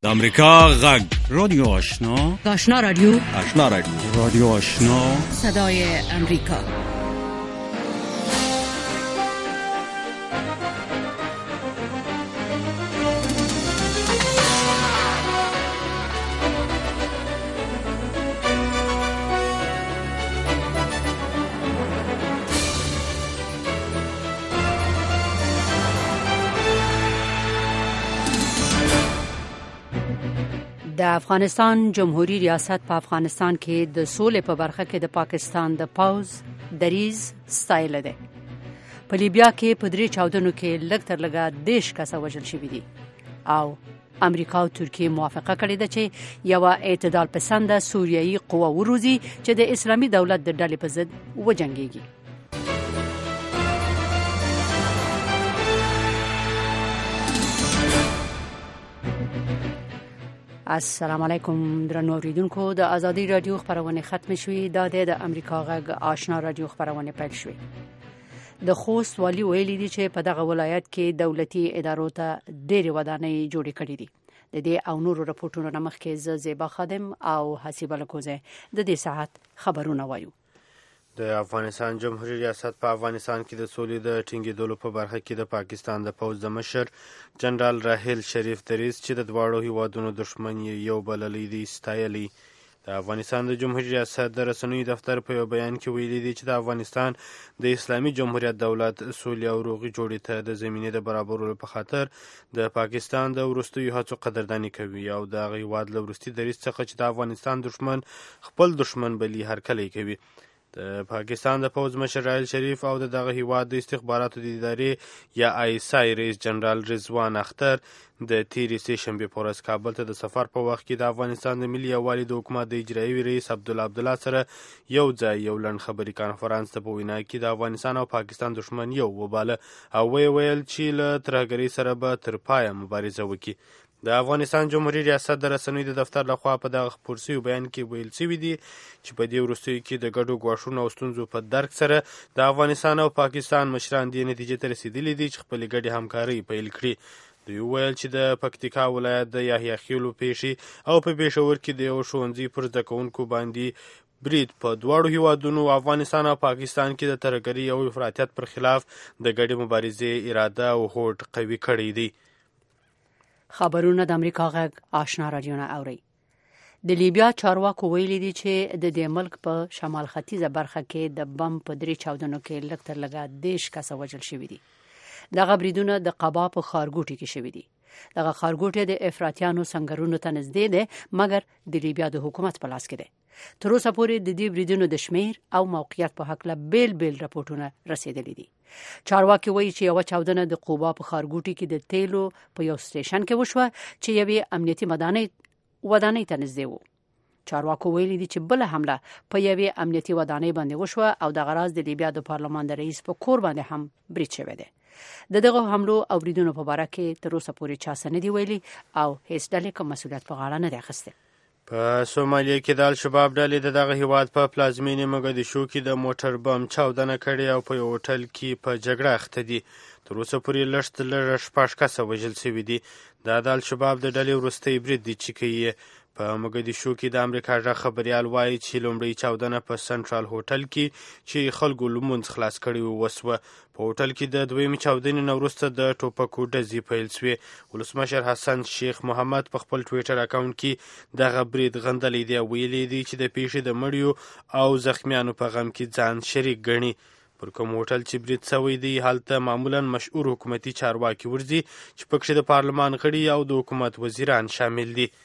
د امریکا غږ رادیو آشنا آشنا رادیو رادیو آشنا صدای امریکا. د افغانستان جمهوریت ریاست په افغانستان کې د سولې په برخه کې د پاکستان د پوز دریز ستایل دی. په لیبیا کې په درې چاودنو کې لږ تر لږه 10 کسه وژل شوي دي او امریکا او ترکیه موافقه کړې ده چې یوه اعتدال پسنده سوریایي قوه وروزي چې د اسلامي دولت د ډلې په ضد وجنګېږي. السلام علیکم درنو اوریدونکو، د ازادي رادیو خبرونه ختم شوې. د امریکا غږ آشنا رادیو خبرونه پیل شوې. د خوست والی ویلي دي چې په دغه ولایت کې دولتي ادارو ته ډېرې ودانۍ جوړې کړې دي. د دې او نورو رپورټونو نه مخکې زه زیبا خادم او حسیبه لکوزه د دې ساعت خبرونه وایو. د افغانستان جمهوریت ریاست په افغانستان کې د سولې د ټینګېدلو په برخه کې د پاکستان د پوځ د مشر جنرال راحیل شریف دریز چې د دواړو هیوادونو دښمن یو بللی دی ستایلی. د افغانستان د جمهوریت ریاست د رسنیو دفتر په یو بیان کې ویلي دی چې د افغانستان د اسلامي جمهوریت دولت سولې او روغې جوړې ته د زمینې د برابرولو په خاطر د پاکستان د وروستیو هڅو قدرداني کوي او د هغه هیواد له وروستي دریځ څخه چې د افغانستان دښمن خپل دښمن بلي هرکلی کوي. د پاکستان د پوځ مشر راحیل شریف او دغه هیواد د استخباراتو د ادارې یا ISI رئیس جنرال رضوان اختر د تیرې سې شنبې په ورځ کابل ته د سفر په وخت کې د افغانستان د ملي یووالي د حکومت د اجرایي رئیس عبدالله سره یو ځای یو لنډ خبري کانفرانس ته په وینا کې د افغانستان او پاکستان دښمن یو وباله او ویل چې له ترهګرۍ سره به تر پایه مبارزه وکړي. د افغانستان جمهوریت ریاست د رسنیو د دفتر لخوا په دغه خپور شوي بیان کې ویل شوي دي چې په دې وروستیو کې د ګډو ګواښونو او ستونزو په درک سره د افغانستان او پاکستان مشران دې نتیجې ته رسېدلي دي چې خپلې ګډې همکارۍ پیل کړي. دوی وویل چې د پکتیکا ولایت د یحیی خیلو پیښې او په پېښور کې د یو ښوونځي پر زده کوونکو باندې برید په دواړو هیوادونو افغانستان او پاکستان کې د ترهګرۍ او افراطیت پر خلاف د ګډې مبارزې اراده او هوډ قوي کړی دی. خبرونه د امریکا غږ آشنا رادیو نه اوري. د لیبیا چارواکو ویلي دي چې د دې ملک په شمال ختیځه برخه کې د بم په درې چاودنو کې لږ تر لږه 10 کسه وژل شوي دي. دغه بریدونه د قبا په ښارګوټي کې شوي دي. دغه ښارګوټی د افراطیانو سنګرونو ته نږدې دی مګر د لیبیا د حکومت په لاس کې دی. تر اوسه پورې د دې بریدونو د شمیر او موقعیت په هکله بیل رپورټونه رسیدلي دي. چارواکي وایي چې یوه چاودنه د قوبا په ښارګوټي کې د تیلو په یو سټیشن کې وشوه چې یوې امنیتي ودانۍ ته نږدې و. چارواکو ویلي دي چې بله حمله په یوې امنیتي ودانۍ باندې وشوه او دغه راز د لیبیا د پارلمان د رئیس په کور باندې هم برید شوی دی. د دغه حملو او بریدونو په باره کې تر اوسه پورې چا څه نه دي ویلي او هیڅ ډلې کوم مسؤلیت په غاړه نه دی اخیستی. په سومالیه کې د الشباب ډلې د دغه هیواد په پلازمینې مګدیشو کې د موټر بم چاودنه کړې او په یو هوټل کې په جګړه اخته دي. تر اوسه پورې لږ 6 کسه وژل شوي دي. دا د الشباب د ډلې وروستی برید دی چې کوي. په مګدیشو کې د امریکا غږ خبریال وایي چې لومړی چاودنه په سنټرال هوټل کې چې خلکو لمونځ خلاص کړی وسوه. په هوټل کې د دویمې چاودنې نه وروسته د ټوپکو ډزې پیل شوې. ولسمشر حسن شیخ محمد په خپل ټویټر اکاونټ کې دغه برید غندلی دی او ویلي دی چې د پیښې د مړیو او زخمیانو په غم کې ځان شریک ګڼي. پر کوم هوټل چې برید شوی دی هلته معمولا مشهور حکومتي چارواکي ورځي چې پکښې د پارلمان غړي او د حکومت وزیران شامل دي.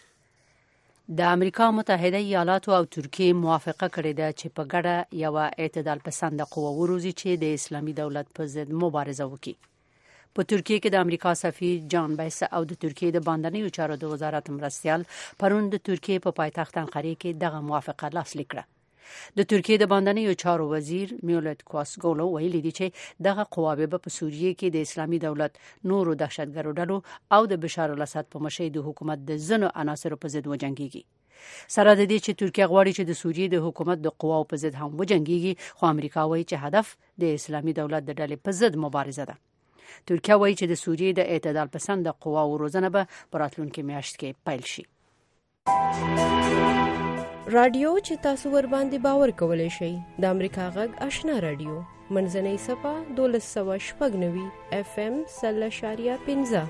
د امریکا متحده ایالاتو او ترکیه موافقه کړې ده چې په ګډه یوه اعتدال پسنده قوه وروزي چې د اسلامي دولت په ضد مبارزه وکړي. په ترکیه کې د امریکا سفیر جان بیس او د ترکیه د باندنیو چارو د وزارت مرستیال پرون د ترکیه په پایتخت انقره کې دغه موافقه لاسلیک کړه. د ترکیه د باندنیو چارو وزیر میولت کواسګولو ویلي دي چې دغه قواوې به په سوریه کې د اسلامي دولت نورو دهشتګرو ډلو او د بشار الاسد په مشرۍ د حکومت د ځینو عناصرو په ضد وجنګېږي. سره د دې چې ترکیه غواړي چې د سوریې د حکومت د قواو په ضد هم وجنګېږي، خو امریکا وایي چې هدف د اسلامي دولت د ډلې په ضد مبارزه ده. ترکیه وایي چې د سوریې د اعتدال پسند قواو روزنه به په راتلونکي میاشت کې پیل شي. رادیو چې تاسو ور باندې باور کولای شئ د امریکا غږ آشنا رادیو منځنۍ صفه 1290 FM 0.15.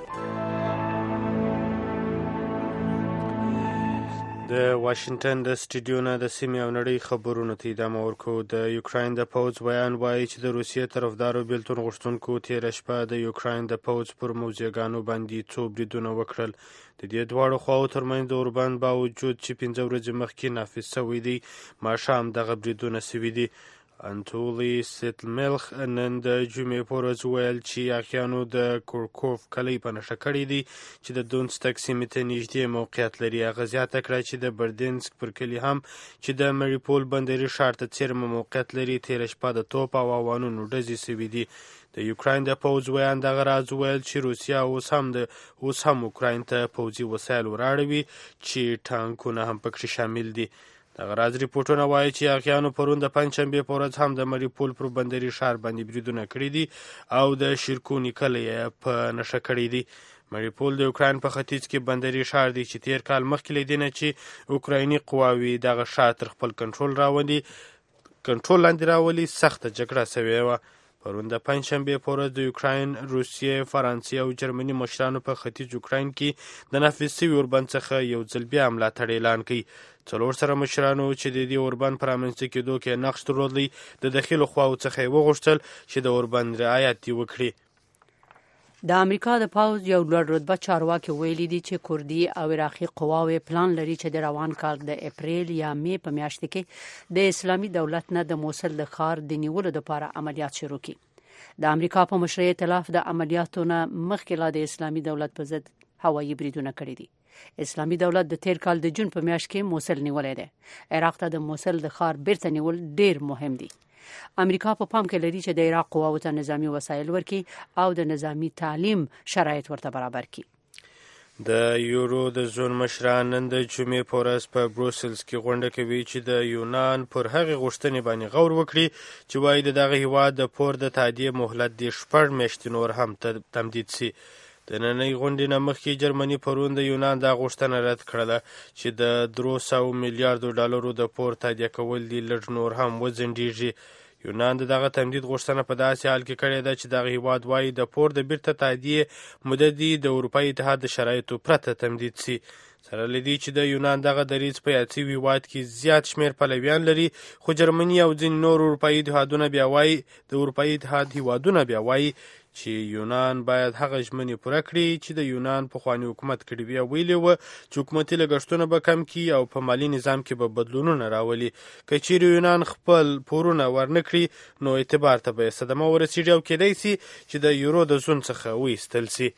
د واشنگټن د سټډیو نه د سیمې او نړۍ خبرونو ته ادامه ورکو. د یوکراین د پوځ بیان وایي چې د روسیې طرفدارو بیلتون غوښتونکو تېره شپه د یوکراین د پوځ پر موضوعګانو باندې څو بریدونه وکړل. د دې دواړو خواو ترمنځ د اوربند باوجود چې 15 ورځې مخکې نافذ شوی دی، ماښام دغه بریدونه شوي دي. انټولي سټلملخ نن د جمعې په ورځ ویل چې یاغیانو د کورکوف کلی په نښه کړی دی چې د دونستک سیمې ته نږدې موقعیت لري. هغه زیاته کړه چې د بردینسک پر کلي هم چې د مریپول بندري ښار ته څیرمه موقعیت لري تېره شپه د توپ او اوانونو ډزې شوي دي. د یوکراین د پوځ ویان دغه راز ویل چې روسیه اوس هم اوکراین ته پوځي وسایل وراړوي چې ټانکونه هم پکې شامل دي. دغه راز ریپورټونه وایي چې یاغیانو پرون د پنجشنبې په ورځ هم د مریپول پر بندري ښار باندې بریدونه کړي دي او د شیرکوني کلی یې په نښه کړی دی. مریپول د اوکراین په ختیځ کې بندري ښار دی چې تیر کال مخکې له دې نه چې اوکرایني قواوې دغه ښار تر خپل کنټرول لاندې راولي سخته جګړه شوې وه. پرون د پنجشنبې په ورځ د یوکراین، روسیې، فرانسې او جرمني مشرانو په ختیځ اوکراین کې د نافذ شوي اوربند څخه یو ځل بیا ملاتړ اعلان کړ. څلور سره مشرانو چې د دې اوربند په رامنځته کېدو کې نقش درلودلی، د داخلو خواو څخه یې وغوښتل چې د اوربند رعایت یې وکړي. د امریکا د پوځ یو لوړ رتبه چارواکي ویلي دي چې کوردي او عراقي قواوې پلان لري چې د روان کال د اپریل یا مې په میاشت کې د اسلامي دولت نه د موصل د ښار د نیولو لپاره عملیات شروع کړي. د امریکا په مشرۍ ائتلاف د عملیاتو نه مخکې لا د اسلامي دولت په ضد هوایي بریدونه کړي دي. اسلامي دولت د تیر کال د جون په میاشت کې موصل نیولې ده. عراق ته د موصل د ښار بیرته نیول ډیر مهم دي. امریکا په پام کې لري چې د عراق قواو ته نظامی وسایل ورکړي او د نظامی تعلیم شرایط ورته برابر کړي. د یورو د زون مشران نن د جمعې په ورځ په بروسلز کې غونډه کوي چې د یونان پر هغې غوښتنې باندې غور وکړي چې وایي د دغه هیواد د پور د تادیې مهلت د 6 میاشتې نور هم تمدید شي. د نننۍ غونډې نه مخکې جرمني پرون د یونان دا غوښتنه رد کړله چې د 300 میلیاردو ډالرو د پور تادیه کول دي لږ نور هم وځنډېږي. یونان دغه تمدید غوښتنه په داسې حال کې کړې ده چې دغه هیواد وایي د پور د بیرته تادیې مدت د اروپایي اتحاد د شرایطو پرته تمدید شي. سره له دې چې د یونان دغه دریځ په یاد شوي هیواد کې زیات شمېر پلویان لري، خو جرمني او ځینې نور اروپایي اتحاد هیوادونه بیا وایي چې یونان باید هغه ژمنې پوره کړي چې د یونان پخواني حکومت کړي وي. ویلي وه چې حکومتي لګښتونه به کم کړي او په مالي نظام کې به بدلونونه راولي. که چیرې یونان خپل پورونه ورنه کړي نو اعتبار ته به یې صدمه ورسېږي او کېدای شي چې د یورو د زون څخه وایستل شي.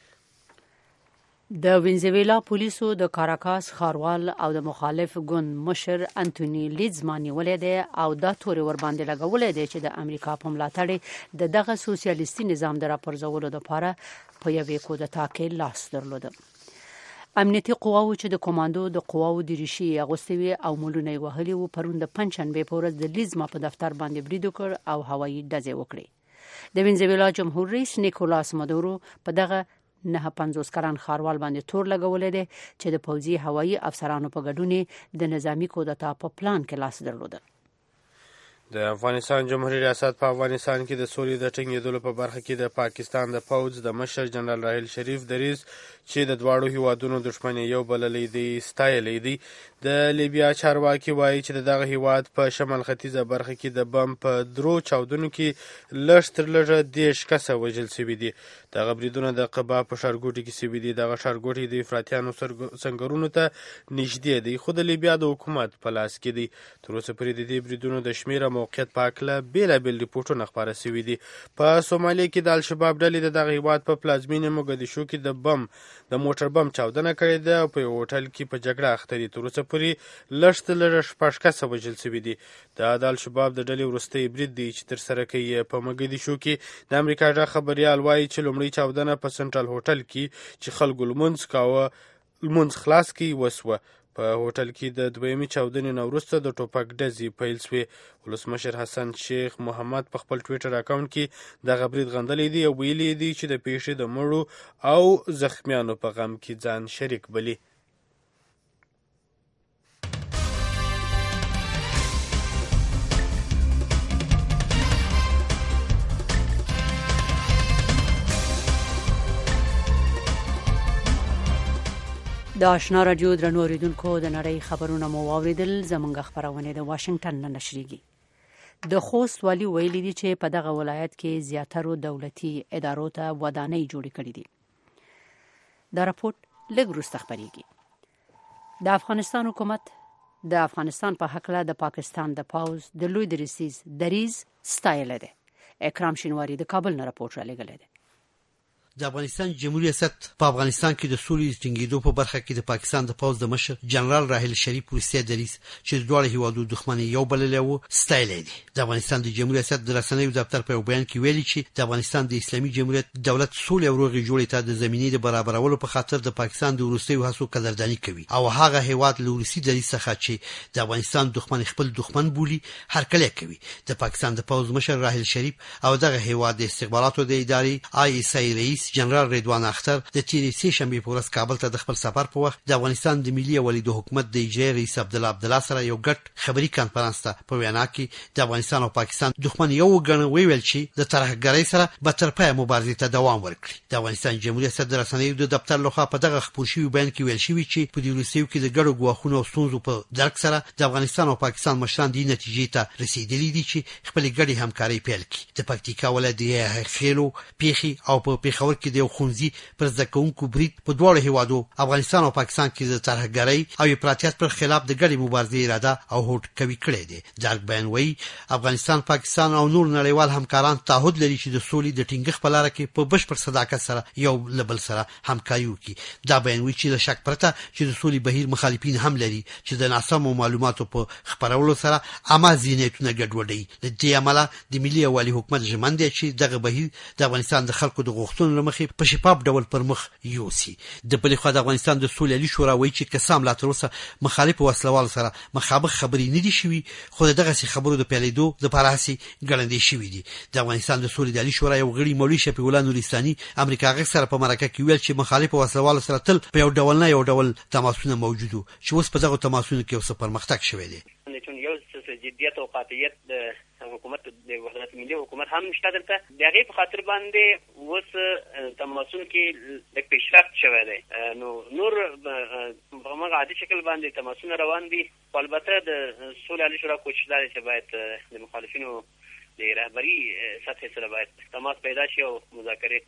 د وینزویلا پولیسو د کاراکاس ښاروال او د مخالف ګوند مشر انټوني لیزمان نیولې ده او دا تورې ور باندې لګولې ده چې د امریکا په ملاتړ دغه سوسیالیستي نظام د راپرځولو لپاره په یوې کودتا کې لاس درلوده. امنیتي قواو چې د کمانډو د قواو د ریشي اغوستوي او مولونه وهلي وو پرون د پنجشنبې په ورځ د لیزما په دفتر باندې برید وکړ او هوایي ډزې وکړې. د وینزویلا جمهور رئیس نیکولاس مادورو په دغه 950 کلن ښاروال باندې تور لګولې ده چې د پوځي هوایي افسرانو په ګډون د نظامی کودتا په پلان کې لاس درلوده. د افغانستان جمهوریت ریاست په افغانستان کې د سولې د ټینګېدلو په برخه کې د پاکستان د پوځ د مشر جنرال راحیل شریف دریځ چې د دواړو هیوادونو دښمن یو بللی دی ستایلی دی. د لیبیا چارواکي وایي چې دغه هیواد په شمال ختیځه برخه کې د بم په 3 چاودنو کې لږ تر لږه 10 کسه وژل شوي دي. دغه بریدونه د قبا په ښارګوټي کې شوي دي. دغه ښارګوټي د افراطیانو سنګرونو ته نږدې دی خو د لیبیا د حکومت په لاس کې دی. تر اوسه پورې د دې بریدونو د شمېره موقعیت په هکله بېلابېل ریپورټونه خپاره شوي دي. په سومالیا کې د الشباب ډلې د دغه هیواد په پلازمینې موګدیشو کې د موټر بم چاودنه کړې ده او په یو هوټل کې په جګړه اخته دي. تر اوسه پورې لږ تر لږه 6 کسه وژل شوي دي. دا د الشباب د ډلې وروستی برید دی چې ترسره کوي په موګدیشو کې. د امریکا غږ خبریال وایي چې لومړی چاودنه په سنټرال هوټل کې چې خلکو لمونځ خلاص کې وسوه. په په هوټل کې د دویمې چاودنې نه وروسته د ټوپک ډزې پیل شوې. ولسمشر حسن شیخ محمد په خپل ټویټر اکاونټ کې دغه برید غندلی دی او ویلي دی چې د پیښې د مړو او زخمیانو په غم کې ځان شریک بلی. د آشنا رادیو درنو اوریدونکو د نړۍ خبرونه مو واوریدل. زموږ خبرونه د واشنگټن نه نشریږي. د خوست والي ویلي دي چې په دغه ولایت کې زیاترو دولتي ادارو ته ودانۍ جوړې کړې دي. دا راپور لږ وروسته خپریږي. د افغانستان حکومت د افغانستان په هکله د پاکستان د پوځ د لوی دریځ ستایلی دی. اکرام شینواری د کابل نه راپور رالیږلی دی. د افغانستان جمهوریت ریاست په افغانستان کې د سولې ټینګېدو په برخه کې د پاکستان د پوځ د مشر جنرال راحیل شریف وروستی دریځ چې د دواړو هیوادو دښمنۍ یو بللی و ستایلی دی. د افغانستان د جمهوریت ریاست د رسنیو دفتر په یو بیان کې ویلي چې د افغانستان د اسلامي جمهوریت دولت سولې او روغې جوړې ته د زمینې د برابرولو په خاطر د پاکستان د وروستیو هڅو قدرداني کوي او هغه هیواد له وروستي دریځ څخه چې د افغانستان دښمن خپل دښمن بولي هرکلی کوي. د پاکستان د پوځ مشر راحیل شریف او دغه هیواد د استخباراتو د ادارې ISI رئیس جنرال رضوان اختر د تیرې سې شنبې په ورځ کابل ته د خپل سفر په وخت د افغانستان د ملي اولي د حکومت د اجرایي رئیس عبدالله سره یو ګډ خبري کانفرنس ته په وینا کې د افغانستان او پاکستان دښمن یو ګڼ ویل چې د ترهګرۍ سره به تر پایه مبارزې ته دوام ورکړي. د افغانستان جمهوریت ریاست د رسنیو د دفتر لخوا په دغه خپور شوي بیان کې ویل شوي چې په دې وروستیو کې د ګډو ګواښونو او ستونزو په درک سره د افغانستان او پاکستان مشران دې نتیجې ته رسیدلي دي چې خپلې ګډې همکارۍ پیل کړي. د پکتیکا ولایت د خیلو پیښې او په پیښور کې د یو ښوونځي پر زده کوونکو برید په دواړو هیوادو افغانستان او پاکستان کې د ترهګرۍ او افراطیت پر خلاف د ګډې مبارزې اراده او هوډ کوي کړی دی. دغه بیان وایي افغانستان، پاکستان او نور نړیوال همکاران تعهد لري چې د سولې د ټینګښت په لاره کې په بشپړ صداقت سره یو له بل سره همکاري وکړي. دا بیان وایي چې له شک پرته چې د سولې بهیر مخالفین هم لري چې د ناسمو معلوماتو په خپرولو سره عامه ذهنیتونه ګډوډوي. د دې امله د ملي اولي حکومت ژمن دی چې دغه بهیر د افغانستان د خلکو د غوښتنو له مخې په شفاف ډول پر مخ یوسي. د بلې خوا د افغانستان د سولې عالي شورا وایي چې قسم لا تر اوسه مخالفو وسلوالو سره مخابخ خبرې نه دي شوي، خو دغسې خبرو د پیلېدو دپاره هسې ګړندې شوي دي. د افغانستان د سولې د عالي شورا یو غړي مولوي شفیع الله نورستاني امریکا غږ سره په مرکه کې ویل چې مخالفو وسلوالو سره تل په یو ډول نه یو ډول تماسونه موجود وو چې اوس په دغو تماسونو کې یو څه پرمختګ شوی دی. یو جدیت او قاطعیت د حکومت د وحدت ملي حکومت هم شته دلته. د هغې په خاطر باندې اوس تماسونو کې د پیشرفت شوی دی. نو نور په هماغه عادي شکل باندې تماسونه روان دي. خو البته د سولې عالي شورا کوشش دا دی چې باید د مخالفینو د رهبري سطحې سره باید تماس پیدا شي او مذاکرې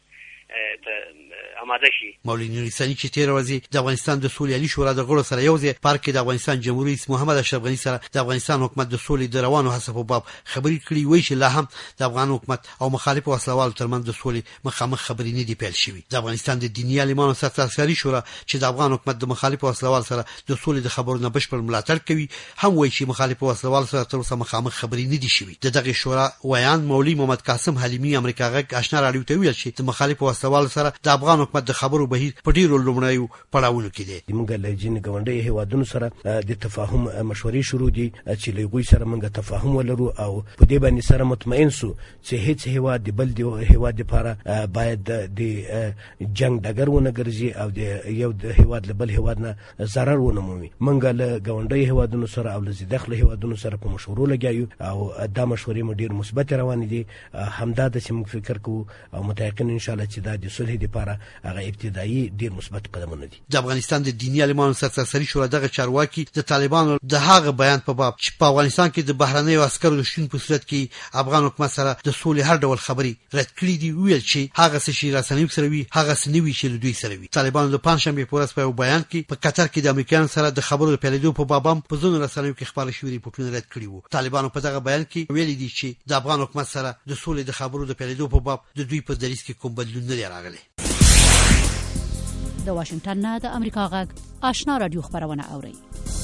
آماده شي. مولوي نورستاني چې تېره ورځ د افغانستان د سولې عالي شورا د غړو سره یو ځای پارک کې د افغانستان جمهوریت رئیس محمد اشرف غني سره د افغانستان حکومت د سولې د روانو هڅو په باب خبرې کړې، وایي چې لا هم د افغان حکومت او مخالفو وسلوالو ترمنځ د سولې مخامخ خبرې نه دي پیل شوي. د افغانستان د دیني عالمانو سرتاسري شورا چې د افغان حکومت د مخالفو وسلوالو سره د سولې د خبرو نه بشپړ ملاتړ کوي هم وایي چې مخالفو وسلوالو سره تر اوسه مخامخ خبرې نه دي شوي. د دغې شورا ویان مولوي محمد قاسم حلیمي امریکا غږ آشنا راډیو ته ویل چې د مخالفو وسلوالو سره د افغان حکومت د خبرو بهیر په ډیرو لومړیو پړاوونو کې دی. موږ له ځینې ګاونډي هیوادونو سره د تفاهم مشورې شروع دي چې له هغوی سره موږ تفاهم ولرو او په دې باندې سره مطمئن سو چې هیڅ هیواد د بل هیواد لپاره باید د جنگ ډګر ونه ګرځي او د یو هیواد له بل هیواد نه ضرر ونه مومي. موږ له ګاونډي هیوادونو سره او له داخله هیوادونو سره په مشورو لګیو او دا مشورې مو ډیر مثبت روان دي. همدا د موږ فکر کوو او متيقن ان شاء الله چې دا د صلح لپاره هغه ابتدایي ډیر مثبت قدمونه دي. د افغانستان د دیني عالمانو سرتاسري شورا دغه چارواکي د طالبانو د هغه بیان په باب چې په افغانستان کې د بهرنیو عسکرو د شتون په صورت کې افغان حکومت سره د سولې هر ډول خبرې رد کړي دي، ویل چې هغه څه چې رسنیو سره وي هغه څه نه وي چې له دوی سره وي. طالبانو د پنجشنبې په ورځ په یو بیان کې په قطر کې د امریکایانو سره د خبرو د پیلېدو په باب هم په ځینو رسنیو کې خپاره شوي ریپورټونه رد کړي وو. طالبانو په دغه بیان کې ویلي دي چې د افغان حکومت سره د سولې د خبرو د پیلېدو په باب د دوی په دریځ کې کوم بدلون نه دی راغلی. د واشنگټن نه د امریکا غږ آشنا رادیو خبرونه اوري.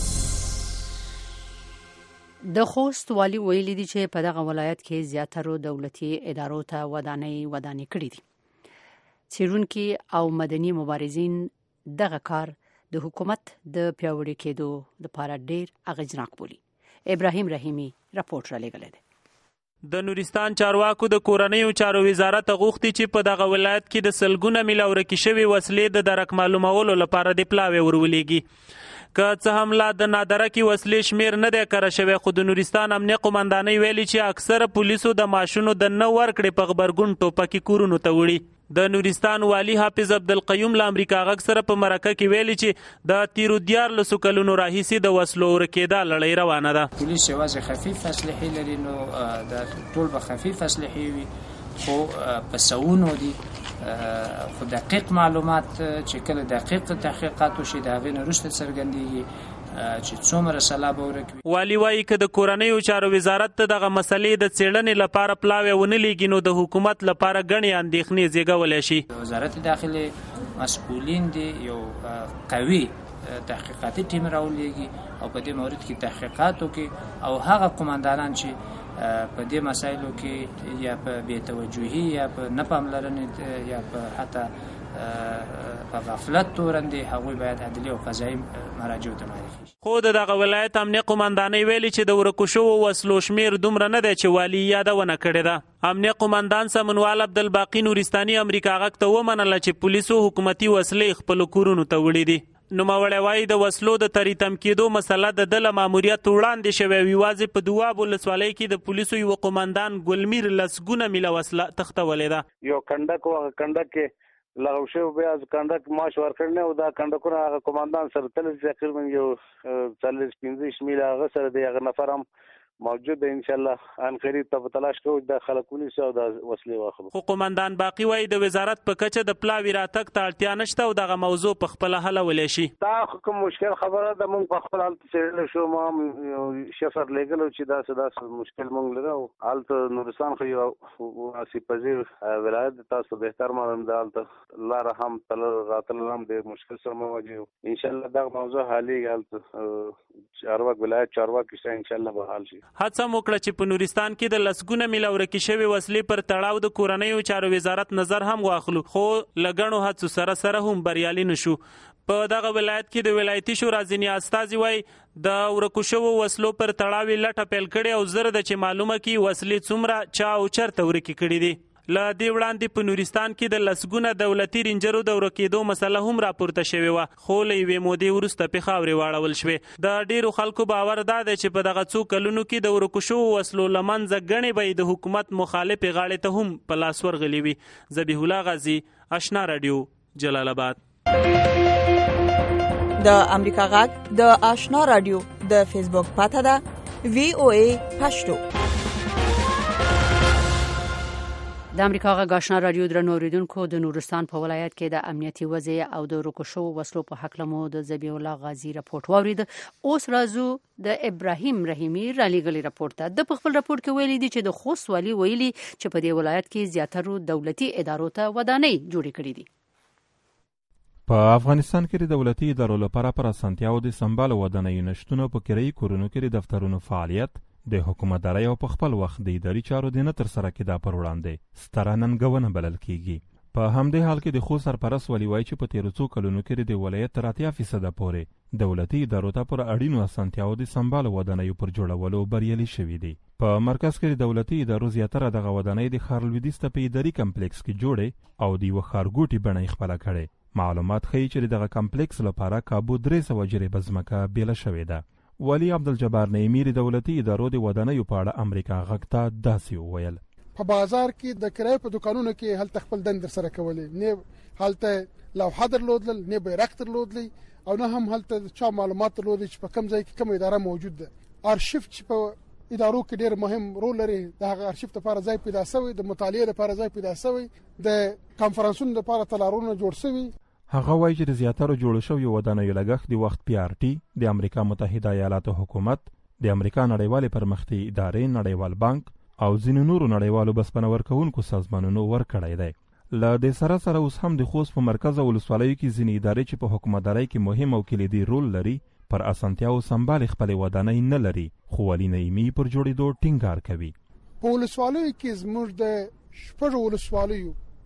د خوست والي ویلي دي چې په دغه ولایت کې زیاترو دولتي ادارو ته ودانۍ کړې دي. څېړونکي او مدني مبارزین دغه کار د حکومت د پیاوړي کېدو لپاره ډیر اغېزناک بولي. ابراهیم رحیمی راپورټ را لېږلی دی. د نورستان چارواکو د کورنیو چارو وزارت غوښتي چې په دغه ولایت کې د سلګونه میله ورکې شوي وسلې د درک معلومولو لپاره د پلاوی ورولېږي. که څه هم لا د نادرکې وسلې شمیر نه دی کره شوی، خو د نورستان امنیه قومندانۍ ویلي چې اکثره پولیسو د ماشونو د نه ورکړې په غبرګون ټوپکې کورونو ته وړي. د نورستان والی حافظ عبدالقیوم له امریکا غږ سره په مرکه کې ویلي چې د تیرو 14 کلونو راهیسې د وسلو ورکېدا لړۍ روانه ده. پولیس یوازې خفیف اسلحې لري، نو د ټول به خفیف اسلحې وي، خو په سوونو دي. خو دقیق معلومات چې کله دقیق تحقیقات وشي د هغې نه وروسته څرګندېږي چې څومره سلاب ورکوي. والی وایي که د کورنیو چارو وزارت ته دغه مسلې د څېړنې لپاره پلاوی ونه لیږي نو د حکومت لپاره ګڼې اندېښنې زیږولی شي. وزارت داخلي مسؤلین دي یو قوي تحقیقاتي ټیم راولېږي او په دې مورد کې تحقیقات وکړي، او هغه قومندانان چې په دې مسایلو کې یا په بې توجهي یا په نه پاملرنې یا په حتی په غفلت تورندې، هغوی باید عدلي او قضایي مراجعو ته معرفي شي. خو دغه ولایت امنیه قومندانۍ ویلي چې د ورکو شوو وسلو شمیر دومره نه دی چې والي یادونه کړې ده. امنیه قومندان سمنوال عبدالباقي نورستاني امریکا غږ ته ومنله چې پولیسو حکومتي وسلې خپلو کورونو ته وړي دي. نوموړی وایي د وسلو د تریتم کېدو مسله د ده له ماموریت وړاندې شوې وي. یوازې په دواب ولسوالۍ کې د پولیسو یو قومندان ګلمیر لسګونه میله وسله تښتولې ده. یو کنډک و، کنډک کې لغو شوی، بیا کنډک معاش ورکړی نه و. دا کنډکونه هغه قومندان سره تللي تقریبا یو 40-45 میله هغه سره دی، هغه نفر هم موجود ده. انشاءالله ان قریب ته تلاش کوو د خلک ونیسو او د وسلې واخلو. خو قومندان باقي وایي د وزارت په کچه د پلاوي راتګ ته اړتیا نشته او دغه موضوع په خپله حلولی شي. دا کوم مشکل خبره ده، موږ په خپل هلته څېړلی شو، ما هم شفر لیږلو چې داسې مشکل موږ لرو. هلته نورستان خو یو آسیب پذیر ولایت دی، تاسو بهتر معلوم ده. هلته لاره هم راتلل هم ډېر مشکل سره مواجه یو. انشاءالله دغه موضوع حلېږي. هلته چارواک ولایت چارواکي شته، انشاءالله به حل شي. هڅه مو کړه چې په نورستان کې د لسګونه میله ورکې شوې وسلې پر تړاو د کورنیو چارو وزارت نظر هم واخلو، خو له ګڼو هڅو سره هم بریالي نشو. په دغه ولایت کې د ولایتي شورا ځینې استازي وایي د ورکو شوو وسلو پر تړاو یې لټه پیل کړې او زر ده چې معلومه کړي وسلې څومره چا او چرته ورکې کړي دي. له دې وړاندې په نورستان کې د لسګونه دولتي رینجرو د ورکېدو مسله هم راپورته شوې وه، خو له یوې مودې وروسته پې خاورې واړول شوې. د ډېرو خلکو باور دا دی چې په دغه څو کلونو کې د ورکو شوو وسلو له منځه ګڼې به د حکومت مخالفې غاړې ته هم په لاس ورغلي وي. ذبیح الله غازي، آشنا راډیو، جلال آباد. د امریکا غږ د آشنا راډیو د فیسبوک پاته ده VOA پښتو. د امریکا غږ آشنا راډیو درنو اوریدونکو، د نورستان په ولایت کې د امنیتي وضع او د ورکو شوو وسلو په هکله مو د ذبیح الله غازي راپورټ واورید. اوس راځو د ابراهیم رحیمی را لېږلي راپورټ ته. د خپل راپورټ کې ویلي دي چې د خوست والي ویلي چې په دې ولایت کې زیاترو دولتي ادارو ته ودانۍ جوړې کړې دي. په افغانستان کې د دولتي ادارو لپاره پر اسانتیاو د سمبال ودانۍ نشټونه په کرایي کورونو کې د دفترونو فعالیت د حکومتدارۍ او په خپل وخت د اداري چارو د نه ترسره کېدا پر وړاندې ستره ننګونه بلل کېږي. په همدې حال کې د خوست سرپرست والي وایي چې په تېرو څو کلونو کې د ولایت تر 80% پورې دولتي ادارو ته پر اړینو اسانتیاو د سمبالو ودانیو پر جوړولو بریالي شوي دي. په مرکز کې د دولتي ادارو زیاتره دغه ودانۍ د ښار لویدیځ ته په اداري کمپلیکس کې جوړې او د یوه ښارګوټي بڼه یې خپله کړې. معلومات ښیي چې دغه کمپلیکس لپاره کابو 300 جریبه ځمکه بیله شوې ده. والي عبدالجبار نعیمي د دولتي ادارو د ودانیو په اړه امریکا غږ ته داسې وویل: په بازار کې د کرایې په دکانونو کې هلته خپل دندې سره کولې، نه هلته لوحه درلودل، نه بیرغ درلودلی، او نه هم هلته چا معلومات درلودل چې په کوم ځای کې کوم اداره موجود ده. ارشیف چې په ادارو کې ډېر مهم رول لري، د هغه ارشیف لپاره ځای پیدا شوی، د مطالعې لپاره ځای پیدا شوی، د کانفرنسونو لپاره تلارونه جوړ شوي. هغه وایي چې د زیاترو جوړو شویو ودانیو لګښت د وخت PRT، د امریکا متحده ایالاتو حکومت، د امریکا نړیوالې پرمختیایي ادارې، نړیوال بانک او ځینو نورو نړیوالو بسپنه ورکوونکو سازمانونو ورکړی دی. له دې سره اوس هم د خوست په مرکز او ولسوالیو کې ځینې ادارې چې په حکومتدارۍ کې مهم او کلیدي رول لري پر اسانتیاو سمبالې خپلې ودانۍ نه لري، خو والي نعیمي پر جوړېدو ټینګار کوي. په ولسوالیو کې زموږ د 6 ولسوالیو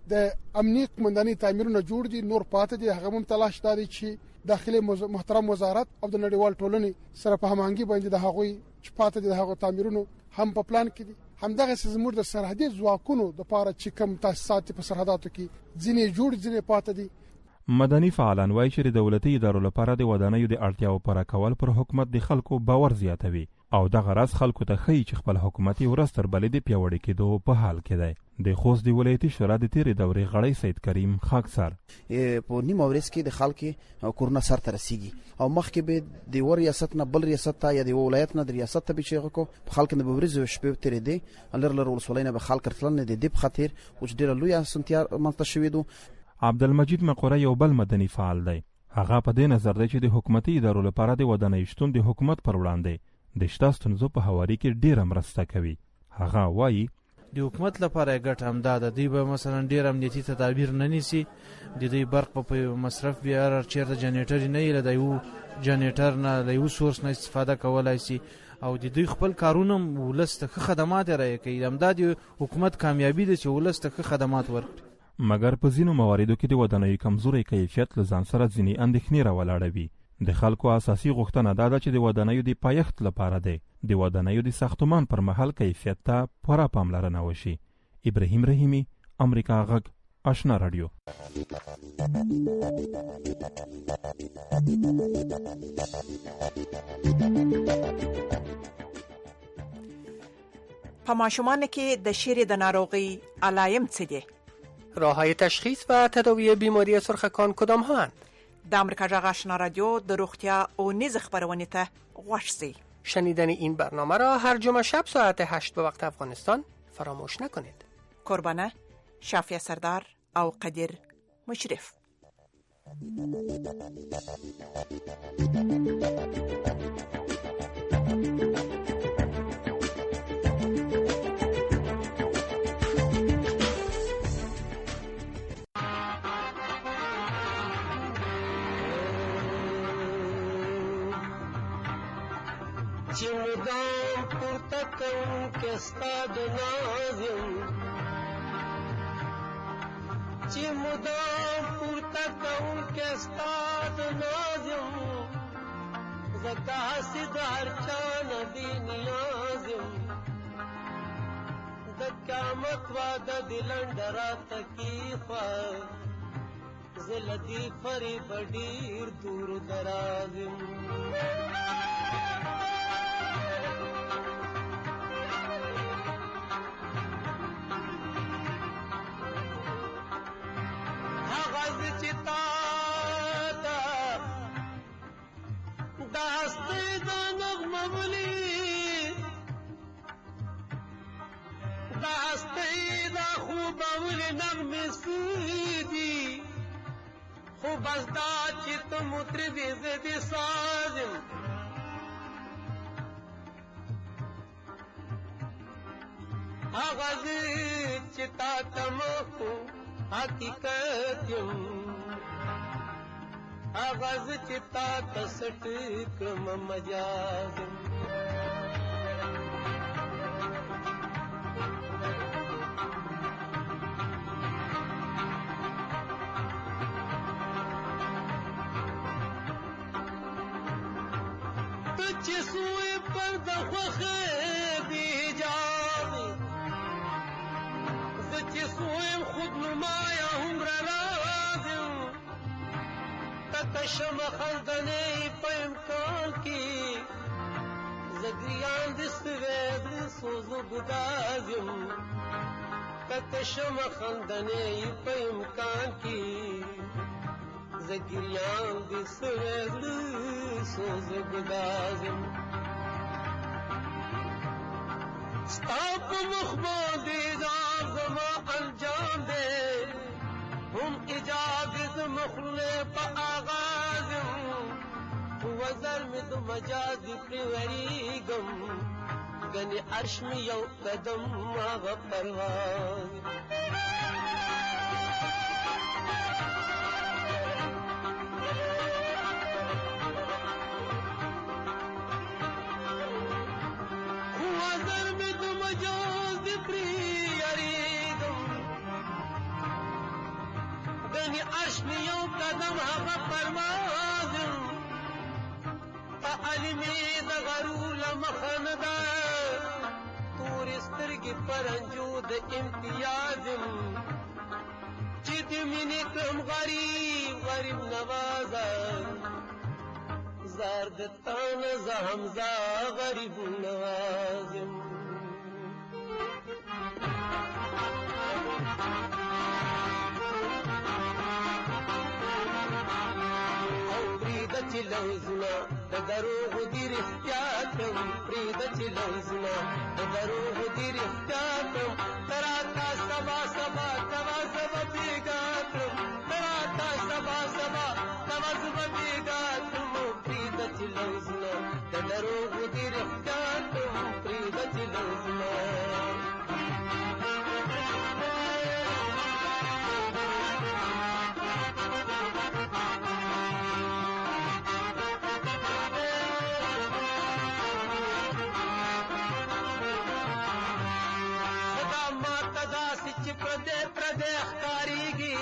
د امنیت قومندانۍ تعمیرونه جوړ دي، نور پاتې دي. هغه هم تلاش داري چې داخلي محترم وزارت او د نړیوال ټولنې سره په هماهنګي باندې د هغوی چې پاتې دي د هغو تعمیرونو هم په پلان کې دي. همدغه زموږ د سرحدي ځواکونو د پاره چې کوم تاسیسات په سرحداتو کې ځینې جوړ ځینې پاتې دي. مدني فعالان وایي چې د دولتي ادارو لپاره د ودانیو د اړتیاو پوره کول پر حکومت د خلکو باور زیاتوي او دغه راز خلکو ته ښیي چې خپل حکومت یې ورځ تر بلې د پیاوړي کېدو په حال کې دی. د خوست د ولایتي شورا د تیرې دورې غړی سید کریم خاکسار په نیمه ورځ کې د خلکو کورونه سر ته رسیږي او مخکې به د یو ریاست نه بل ریاست ته یا د ولایت نه د ریاست ته به چیغه کو په خلکو نه به ورځ شپې تیرې دی لر ولسوالۍ نه به خلک ترتل نه د خاطر او چې ډېر لوی اسانتیا منځته شوې دو. عبدالمجید مقوره یو بل مدني فعال دی. هغه په دې نظر دی چې د حکومتي ادارو لپاره د ودانۍ شتون د حکومت پر وړاندې د شته ستونزو په هواري کې ډېره مرسته کوي. هغه وایي د حکومت لپاره ګټه همدا ده، دوی به مثلا ډېر امنیتي تدابیر نه نیسي، د دوی برق په مصرف بیا چېرته جنریټر نه وي، له د یو جنریټر نه له یو سورس نه استفاده کولی شي او د دوی خپل کارونه ولس ته ښه خدمات رایې کوي. همدا د حکومت کامیابي ده چې ولس ته ښه خدمات ورکړي. مګر په ځینو مواردو کې د ودانیو کمزوری کیفیت له ځان سره ځینې اندېښنې راولاړوي. د خلکو اساسي غوښتنه دا ده چې د ودانیو د پایښت لپاره دی د ودانیو د ساختمان پر مهال کیفیت ته پوره پاملرنه وشي. ابراهیم رحیمي، امریکا غږ، آشنا رادیو. په ماشومانو کې د شیرې د ناروغۍ علایم څه دي؟ راه‌های تشخیص و تداوی بیماری سرخکان کدام هستند؟ د امریکا غږ آشنا رادیو د روغتیا او نیز خبرونې ته غوږ شئ. شنیدن این برنامه را هر جمعه شب ساعت 8 به وقت افغانستان فراموش نکنید. قربانه شافیه سردار او قدیر مشرف. چې مدام پورته کوونکی ستا د ناز یم، چې مدام پورته کوونکی ستا د ناز یم، زه داسې د هر چا نه بې نیاز یم. د قیامت واده دې لنډه راته کېښوه، زه له دې فریبه ډېر دور دراز یم. چې تا ته د هستۍ دا نغمه ولي، د هستۍ دا خوبه ولي نغمې څه دي، خو بس دا چې ته مطربې زه دې ساز یم. هغه زه چې تا ته مخو حقیقت یم، هغه زه چې تا ته سټ کړم مجاز یم. ته چې سوی پر د خوښۍ بې حجابې، زه چې سویم خود نمایه هومره راز یم. ته شمه خندنۍ په امکان کې، زه ګریان د سوی د سوزو ګداز یم. ته شمه خندنۍ په امکان کې، زه ګریان د سوی د سوزو ګداز یم. ستا په مخ باندې دا زما انجام دی، هم اجازه د مخلوق په آغاز یم. وزر مې د مجاز پرې وریږم، ګنې عرش مې یو قدم هغه پرواز. پشانی عرش میو قدم هغه پرواز علمي د غرول مخندا تور سترګې پرنجو د امتیاز چې د مینې کوم غریب نوازا زار د تان زحمزا غریب نوازم چې لوزنا د دروغ دی رښتیا کوم پرېږده چې لوزنا د دروغ دی رښتیا کوم تراتا سبا سبا توا سبا بیګا کوم تراتا سبا سبا توا سبا بیګا کوم پرېږده چې لوزنا د دروغ دی رښتیا کوم پرېږده چې لوزنا پردے اخکاریگی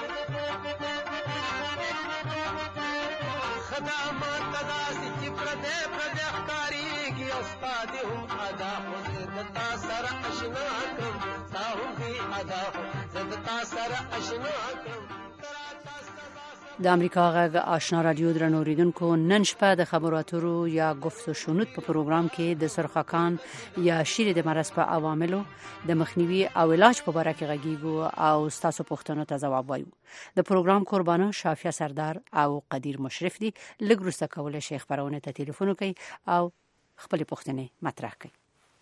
خدامات تداسی چی پردے اخکاریگی استاد ہم ادا خودتا سر اشنا کم تاہم بھی ادا خودتا سر اشنا کم د امریکا غږ آشنا رادیو درنو اوریدونکو نن شپه د خبرو اترو یا گفت و شنود په پروګرام کې د سرخکان یا شیر د مرض په عواملو د مخنیوي او علاج په اړه کې غږیږو او تاسو پوښتنو ته ځواب وایو د پروګرام قربانه شافیا سردار او قدیر مشرف دي لږ وروسته کولای شي خبرونه ته ټلیفون وکړي او خپل پوښتنې مطرح کړي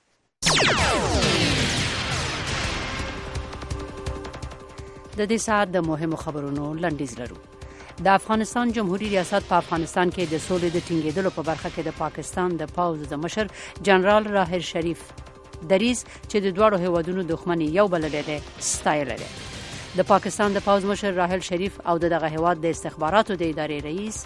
د دې ساعت د مهمو خبرونو لنډیز لرو د افغانستان جمهوریت ریاست په افغانستان کې د سولې د ټینګېدلو په برخه کې د پاکستان د پوځ د مشر جنرال راحل شریف دریز چې د دوړو هیوادونو دښمن یو بل لري ستایل لري د پاکستان د پوځ مشر راحل شریف او دغه هیواد د استخباراتو د ادارې رئیس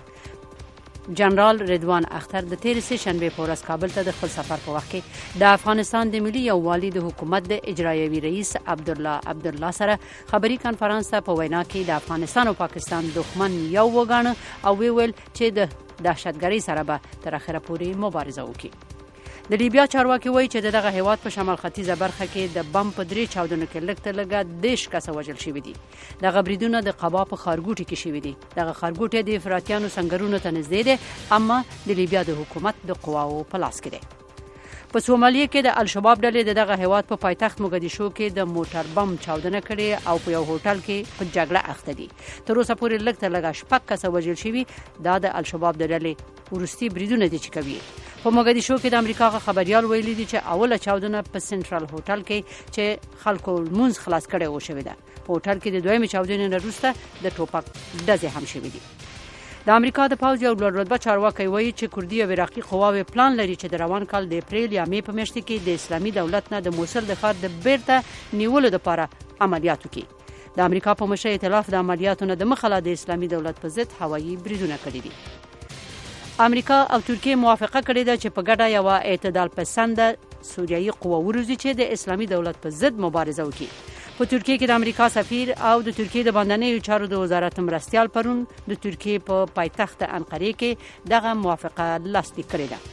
جنرال رضوان اختر د تیر سه شنبه په ورځ کابل ته د خپل سفر په وخت کې د افغانستان د ملي یووالي د حکومت د اجرایوي رئیس عبدالله سره خبري کانفرنس ته په وینا کې د افغانستان او پاکستان دښمن یو وګاڼه او ویل چې د دهشتګرۍ سره به تر اخره پورې مبارزه وکړي د لیبیا چارواکي وایي چې دغه هیواد په شمال ختیځه برخه کې د بم په 3 چاودنو کې لږ 10 کسه وژل شوي دي دغه بریدونه د قبا په خارګوټي کې شوي دي دغه خارګوټي د افراطیانو سنگرونو ته نږدې دي اما د لیبیا د حکومت د قواو په لاس کې دي په سومالیا کې د الشباب ډلې دغه هیواد په پایتخت موګدیشو کې د موټر بم چاودنه کړې او په یو هوټل کې په جګړه اخته دي تر اوسه پورې لږ شپږ کسه وژل شوي دا د الشباب د ډلې ورستي بریدونه دي چې کوي په موګدیشو کې د امریکا خبريال ویلي دي چې اوله چاودنه په سنټرال هوټل کې چې خلکو مونږ خلاص کړي و شوې ده په هوټل کې د دویمه چاودنې وروسته د ټوپک ډزې هم شوې دي د امریکا د پوځ یو لوړ رتبه چارواکي وایي چې کوردي او عراقي قواوې پلان لري چې د روان کال د اپریل یا مې په میاشت کې د اسلامي دولت نه د موصل د ښار د بیرته نیولو لپاره عملیات وکړي د امریکا په مشر ائتلاف د عملیاتو نه د مخاله د اسلامي دولت په ضد هوایي بریدونه کړي دي امریکا او ترکیه موافقه کړې ده چې په ګډه یو اعتدال پسند سوریایي قوه وروزي چې د اسلامي دولت په ضد مبارزه وکړي په ترکیه کې د امریکا سفیر او د ترکیه د باندنیو چارو د وزارت مرستيال پرون د ترکیه په پایتخت انقره کې دغه موافقه لاسلیک کړې ده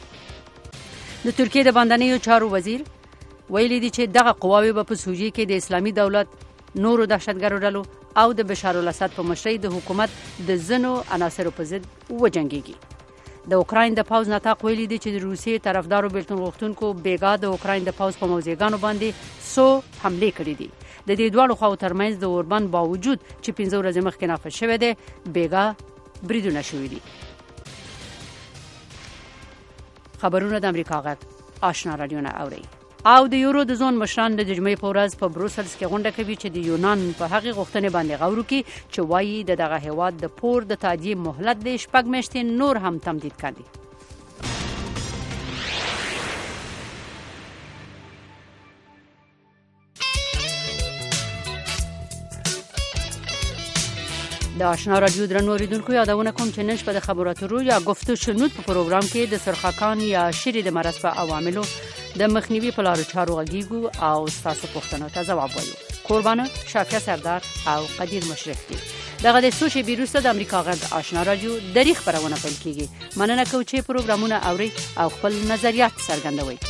د ترکیه د باندنیو چارو وزیر ویلي دي چې دغه قواوې په سوریه کې د اسلامي دولت نورو دهشتګرو ډلو او د بشار الاسد په مشرۍ د حکومت د زنو عناصرو په ضد وجنګيږي د اوکراین د پاوز نطاق ویلي دي چې د روسیې طرفدارو بیلتون غوښتونکو بیګا د اوکراین د پاوز په موضوعګانو باندې حمله کړې دي د دې دوه خواو ترمنځ د اوربند باوجود چې 15 ورځې مخکې نافذ شوی دی بیګا بریدونه شوي دي خبرونه د امریکا غږ آشنا رادیو نه اوري او د یورو د زون مشران د جمعې په ورځ په بروسلز کې غونډه کوي چې د یونان په هغې غوښتنې باندې غور وکړي چې وایي دغه هیواد د پور د تادیې مهلت د شپږ میاشتې نور هم تمدید کړي د آشنا رادیو درنو اوریدونکو یادونه کوم چې نن شپه د خبرو اترو یا گفتو شنود په پروګرام کې د سرخکان یا شری د مرض په عواملو د مخنیوي په لارو چارو غږیږو او تاسو پوښتنو ته ځواب وایو قربانه شافیا سردار او قدیر مشرف دي دغه د سوشي بیروسته د امریکا غږ آشنا رادیو د ریخ خبرونه پیل کیږي. مننه کوم چې پروګرامونه اوري او خپل نظریات څرګندوي.